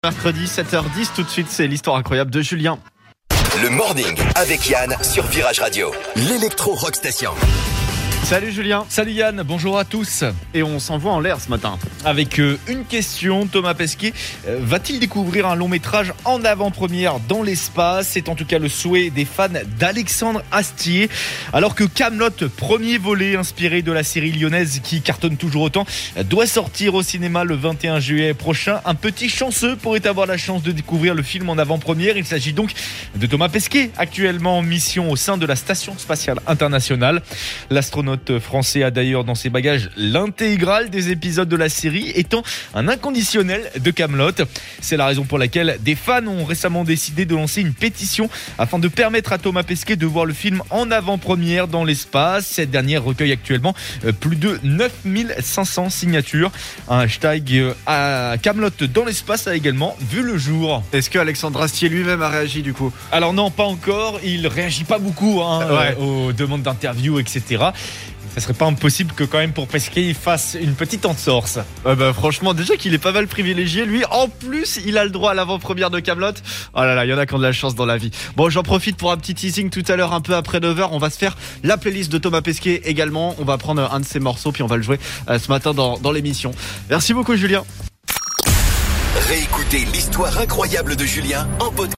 Mercredi 7h10, tout de suite c'est l'histoire incroyable de Julien. Le morning avec Yann sur Virage Radio, l'électro rock station. Salut Julien. Salut Yann, bonjour à tous. Et on s'envoie en l'air ce matin. Avec une question, Thomas Pesquet va-t-il découvrir un long métrage en avant-première dans l'espace ? C'est en tout cas le souhait des fans d'Alexandre Astier. Alors que Kaamelott, premier volet inspiré de la série lyonnaise qui cartonne toujours autant, doit sortir au cinéma le 21 juillet prochain, un petit chanceux pourrait avoir la chance de découvrir le film en avant-première. Il s'agit donc de Thomas Pesquet, actuellement en mission au sein de la Station Spatiale Internationale. L'astronaute français a d'ailleurs dans ses bagages l'intégrale des épisodes de la série, étant un inconditionnel de Kaamelott. C'est la raison pour laquelle des fans ont récemment décidé de lancer une pétition afin de permettre à Thomas Pesquet de voir le film en avant-première dans l'espace. Cette dernière recueille actuellement plus de 9500 signatures. Un hashtag à Kaamelott dans l'espace a également vu le jour. Est-ce que Alexandre Astier lui-même a réagi du coup ? Alors non, pas encore. Il réagit pas beaucoup aux demandes d'interview, etc. Ça serait pas impossible que quand même pour Pesquet il fasse une petite entorse. Franchement, déjà qu'il est pas mal privilégié, lui. En plus, il a le droit à l'avant-première de Kaamelott. Oh là là, il y en a qui ont de la chance dans la vie. Bon, j'en profite pour un petit teasing tout à l'heure, un peu après 9h. On va se faire la playlist de Thomas Pesquet également. On va prendre un de ses morceaux, puis on va le jouer ce matin dans l'émission. Merci beaucoup, Julien. Réécoutez l'histoire incroyable de Julien en podcast.